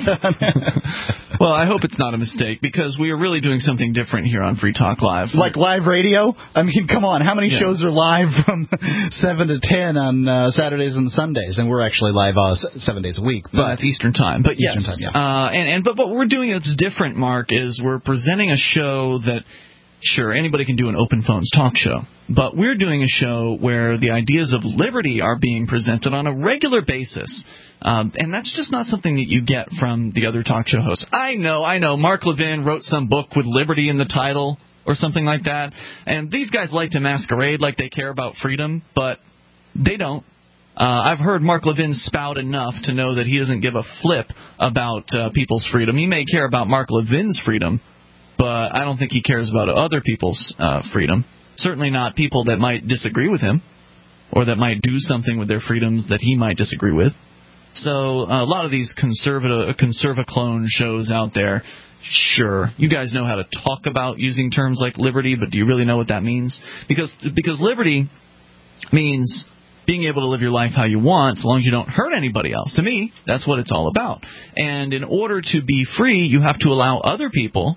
Well, I hope it's not a mistake, because we are really doing something different here on Free Talk Live. Like live radio? I mean, come on. How many yeah. shows are live from seven to ten on uh, Saturdays and Sundays? And we're actually live uh, seven days a week. But, but that's Eastern Time. But Eastern yes. Time, yeah. Uh, and, and, but what we're doing that's different, Mark, is we're presenting a show that, sure, anybody can do an open phones talk show. But we're doing a show where the ideas of liberty are being presented on a regular basis. Um, and that's just not something that you get from the other talk show hosts. I know, I know. Mark Levin wrote some book with liberty in the title or something like that. And these guys like to masquerade like they care about freedom, but they don't. Uh, I've heard Mark Levin spout enough to know that he doesn't give a flip about uh, people's freedom. He may care about Mark Levin's freedom, but I don't think he cares about other people's uh, freedom. Certainly not people that might disagree with him or that might do something with their freedoms that he might disagree with. So uh, a lot of these conservative, conserva-clone shows out there, sure, you guys know how to talk about using terms like liberty, but do you really know what that means? Because because liberty means being able to live your life how you want, so long as you don't hurt anybody else. To me, that's what it's all about. And in order to be free, you have to allow other people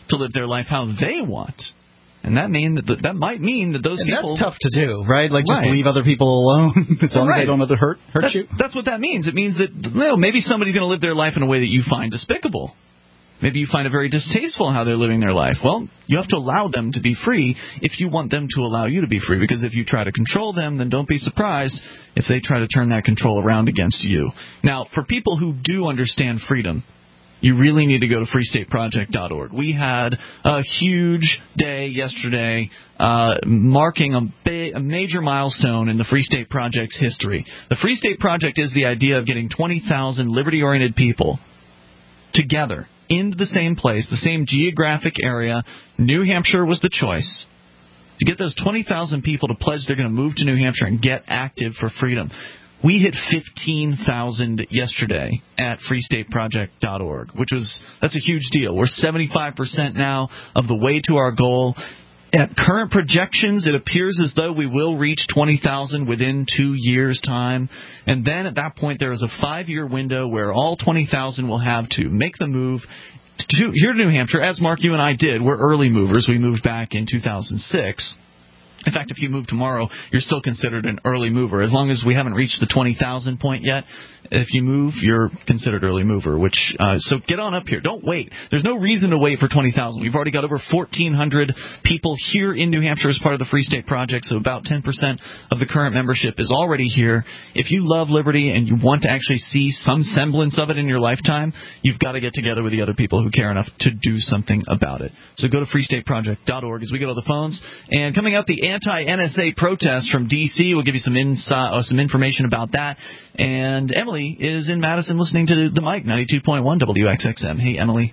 to live their life how they want. And that mean that that might mean that those and people. That's tough to do, right? Like just right. leave other people alone as long right. as they don't hurt hurt that's, you. That's what that means. It means that well, maybe somebody's going to live their life in a way that you find despicable. Maybe you find it very distasteful how they're living their life. Well, you have to allow them to be free if you want them to allow you to be free. Because if you try to control them, then don't be surprised if they try to turn that control around against you. Now, for people who do understand freedom, you really need to go to free state project dot org. We had a huge day yesterday uh, marking a, ba- a major milestone in the Free State Project's history. The Free State Project is the idea of getting twenty thousand liberty-oriented people together into the same place, the same geographic area. New Hampshire was the choice. To get those twenty thousand people to pledge they're going to move to New Hampshire and get active for freedom. We hit fifteen thousand yesterday at free state project dot org, which was that's a huge deal. We're seventy-five percent now of the way to our goal. At current projections, it appears as though we will reach twenty thousand within two years' time. And then at that point, there is a five-year window where all twenty thousand will have to make the move to, here to New Hampshire, as Mark, you and I did. We're early movers. We moved back in two thousand six. In fact, if you move tomorrow, you're still considered an early mover. As long as we haven't reached the twenty thousand point yet, if you move, you're considered early mover. Which uh, so get on up here. Don't wait. There's no reason to wait for twenty thousand. We've already got over fourteen hundred people here in New Hampshire as part of the Free State Project, so about ten percent of the current membership is already here. If you love liberty and you want to actually see some semblance of it in your lifetime, you've got to get together with the other people who care enough to do something about it. So go to free state project dot org as we go to the phones. And coming up, the anti-N S A protest from D C We'll give you some insight, uh, some information about that. And Emily is in Madison listening to the mic, ninety-two point one W X X M. Hey, Emily.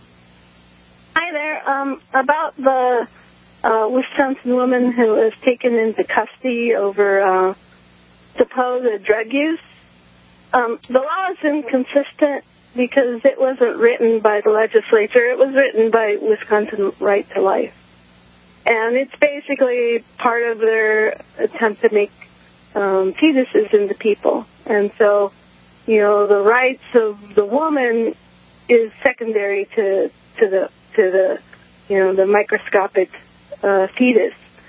Hi there. Um, about the uh, Wisconsin woman who was taken into custody over uh, supposed drug use. Um, the law is inconsistent because it wasn't written by the legislature. It was written by Wisconsin Right to Life. And it's basically part of their attempt to make um, fetuses into people. And so, you know, the rights of the woman is secondary to to the to the you know the microscopic uh, fetus.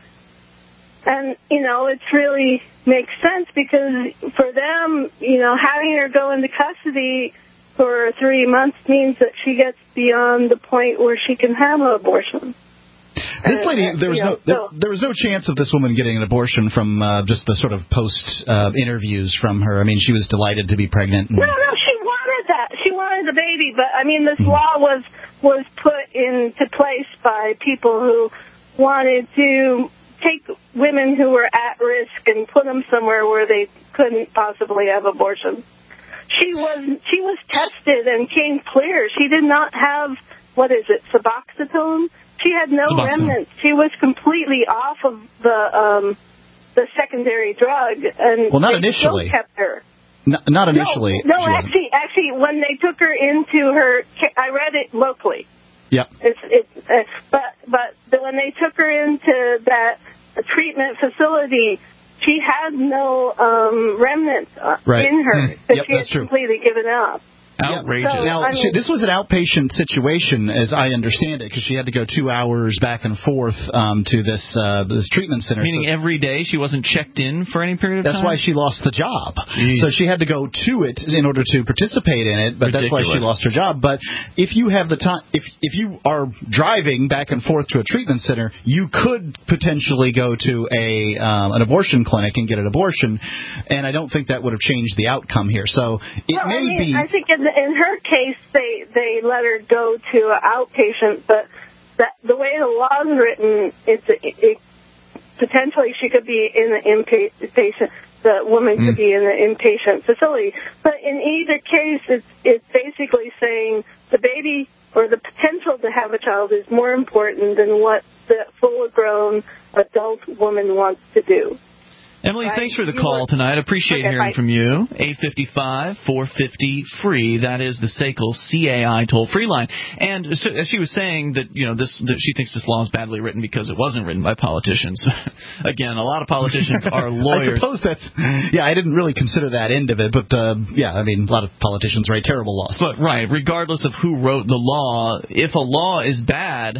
And you know, it really makes sense because for them, you know, having her go into custody for three months means that she gets beyond the point where she can have an abortion. This lady, there was no there, so, there was no chance of this woman getting an abortion from uh, just the sort of post uh, interviews from her. I mean, she was delighted to be pregnant. And... No, no, she wanted that. She wanted the baby, but I mean, this mm-hmm. law was was put into place by people who wanted to take women who were at risk and put them somewhere where they couldn't possibly have abortion. She was she was tested and came clear. She did not have, what is it, Suboxetone? She had no remnants. She was completely off of the um, the secondary drug, and well, not they initially. Still kept her. No, not initially. No, no actually, actually, when they took her into her, I read it locally. Yep. It's it's, uh, but but when they took her into that treatment facility, she had no um, remnants right. in her. Mm. So yep, she that's had true. completely given up. Outrageous. So, now, I mean, she, this was an outpatient situation, as I understand it, because she had to go two hours back and forth um, to this uh, this treatment center. Meaning so, every day she wasn't checked in for any period of that's time? That's why she lost the job. Jeez. So she had to go to it in order to participate in it, but Ridiculous. that's why she lost her job. But if you have the time, if if you are driving back and forth to a treatment center, you could potentially go to a um, an abortion clinic and get an abortion, and I don't think that would have changed the outcome here. So it well, may I mean, be. I think in, the, in her case, they they let her go to an outpatient, but that the way the law is written, it's it, it, potentially she could be in an inpatient. The woman mm. could be in an inpatient facility, but in either case, it's it's basically saying the baby or the potential to have a child is more important than what the full-grown adult woman wants to do. Emily, right? thanks for the call tonight. Appreciate okay, hearing bye. from you. eight five five, four five zero, free. That is the S A C L C A I toll-free line. And so, as she was saying that, you know, this that she thinks this law is badly written because it wasn't written by politicians. Again, a lot of politicians are lawyers. I suppose that's, yeah, I didn't really consider that end of it, but, uh, yeah, I mean, a lot of politicians write terrible laws. But, right, regardless of who wrote the law, if a law is bad,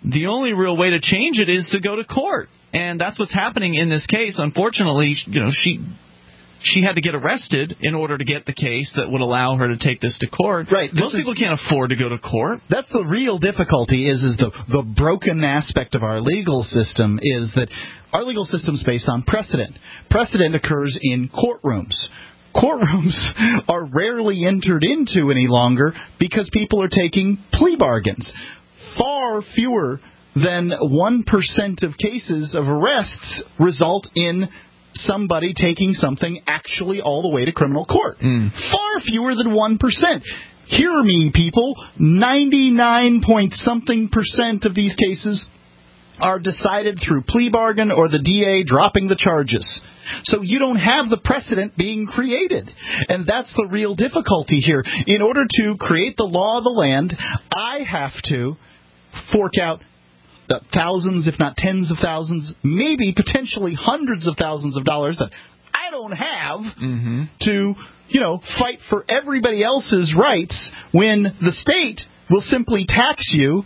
the only real way to change it is to go to court. And that's what's happening in this case. Unfortunately, you know, she she had to get arrested in order to get the case that would allow her to take this to court. Right. Most people is, can't afford to go to court. That's the real difficulty is, is the, the broken aspect of our legal system is that our legal system is based on precedent. Precedent occurs in courtrooms. Courtrooms are rarely entered into any longer because people are taking plea bargains. Far fewer than one percent of cases of arrests result in somebody taking something actually all the way to criminal court. Mm. Far fewer than one percent. Hear me, people. ninety-nine point something percent of these cases are decided through plea bargain or the D A dropping the charges. So you don't have the precedent being created. And that's the real difficulty here. In order to create the law of the land, I have to fork out Uh, thousands, if not tens of thousands, maybe potentially hundreds of thousands of dollars that I don't have mm-hmm. to, you know, fight for everybody else's rights when the state will simply tax you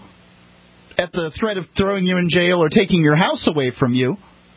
at the threat of throwing you in jail or taking your house away from you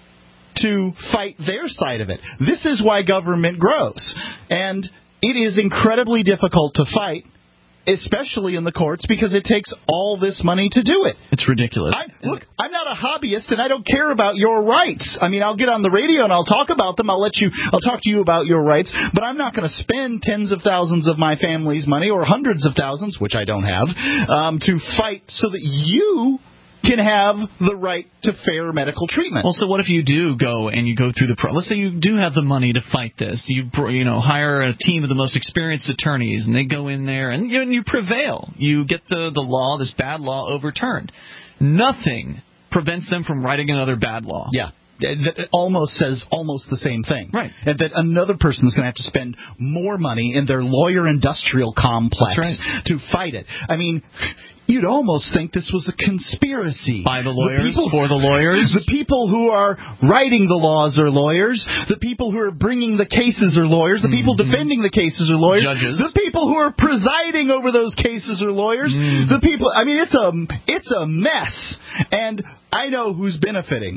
to fight their side of it. This is why government grows. And it is incredibly difficult to fight, especially in the courts, because it takes all this money to do it. It's ridiculous. I, look, I'm not a hobbyist, and I don't care about your rights. I mean, I'll get on the radio and I'll talk about them. I'll let you. I'll talk to you about your rights, but I'm not going to spend tens of thousands of my family's money or hundreds of thousands, which I don't have, um, to fight so that you can have the right to fair medical treatment. Well, so what if you do go and you go through the pro- let's say you do have the money to fight this. You you know hire a team of the most experienced attorneys, and they go in there and you, and you prevail. You get the the law, this bad law, overturned. Nothing prevents them from writing another bad law. Yeah. That almost says almost the same thing. Right. And that another person is going to have to spend more money in their lawyer industrial complex right. to fight it. I mean, you'd almost think this was a conspiracy. By the lawyers, the people, for the lawyers. The people who are writing the laws are lawyers. The people who are bringing the cases are lawyers. The people mm-hmm. defending the cases are lawyers. Judges. The people who are presiding over those cases are lawyers. Mm. The people, I mean, it's a, it's a mess. And I know who's benefiting.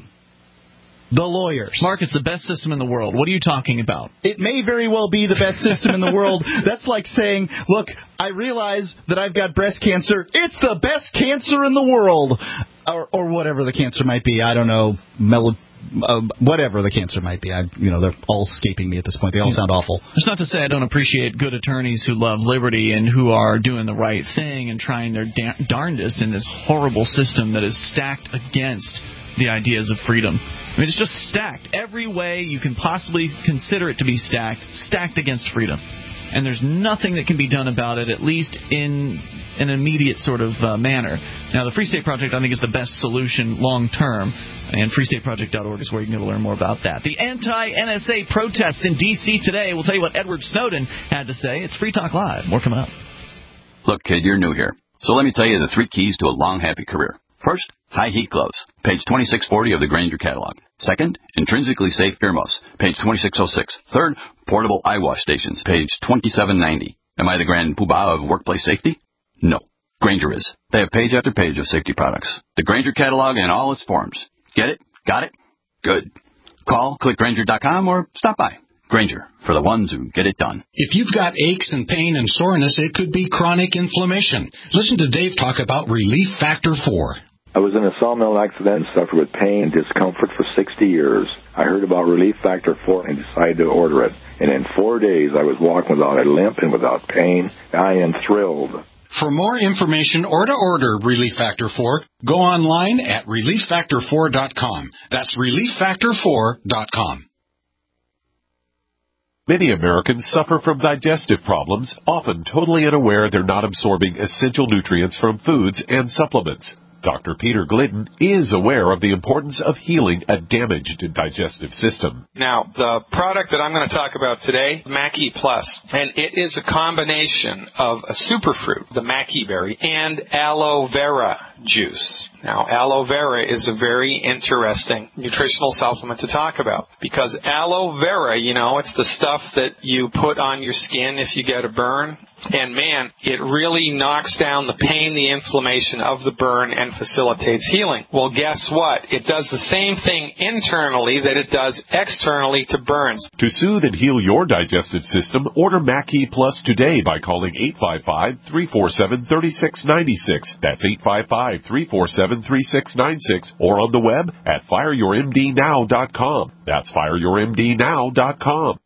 The lawyers. Mark, it's the best system in the world. What are you talking about? It may very well be the best system in the world. That's like saying, look, I realize that I've got breast cancer. It's the best cancer in the world. Or, or whatever the cancer might be. I don't know. Mel- uh, whatever the cancer might be. I, you know, they're all escaping me at this point. They all sound awful. It's not to say I don't appreciate good attorneys who love liberty and who are doing the right thing and trying their da- darndest in this horrible system that is stacked against the ideas of freedom. I mean, it's just stacked. Every way you can possibly consider it to be stacked, stacked against freedom. And there's nothing that can be done about it, at least in an immediate sort of uh, manner. Now, the Free State Project, I think, is the best solution long term. And free state project dot org is where you can go to learn more about that. The anti-N S A protests in D C today. We'll tell you what Edward Snowden had to say. It's Free Talk Live. More coming up. Look, kid, you're new here. So let me tell you the three keys to a long, happy career. First, high heat gloves, page twenty-six forty of the Grainger catalog. Second, intrinsically safe earmuffs, page twenty-six oh six. Third, portable eye wash stations, page twenty-seven ninety. Am I the grand poobah of workplace safety? No. Grainger is. They have page after page of safety products. The Grainger catalog in all its forms. Get it? Got it? Good. Call, click Grainger dot com, or stop by. Grainger, for the ones who get it done. If you've got aches and pain and soreness, it could be chronic inflammation. Listen to Dave talk about Relief Factor four. I was in a sawmill accident and suffered with pain and discomfort for sixty years. I heard about Relief Factor four and decided to order it. And in four days, I was walking without a limp and without pain. I am thrilled. For more information or to order Relief Factor four, go online at relief factor four dot com. That's relief factor four dot com. Many Americans suffer from digestive problems, often totally unaware they're not absorbing essential nutrients from foods and supplements. Doctor Peter Glidden is aware of the importance of healing a damaged digestive system. Now, the product that I'm going to talk about today, Mackey Plus, and it is a combination of a superfruit, the Mackey berry, and aloe vera juice. Now, aloe vera is a very interesting nutritional supplement to talk about because aloe vera, you know, it's the stuff that you put on your skin if you get a burn. And man, it really knocks down the pain, the inflammation of the burn and facilitates healing. Well, guess what? It does the same thing internally that it does externally to burns. To soothe and heal your digestive system, order Mackey Plus today by calling eight five five, three four seven, three six nine six. That's eight five five, three four seven, three six nine six, or on the web at fire your m d now dot com. That's fire your m d now dot com.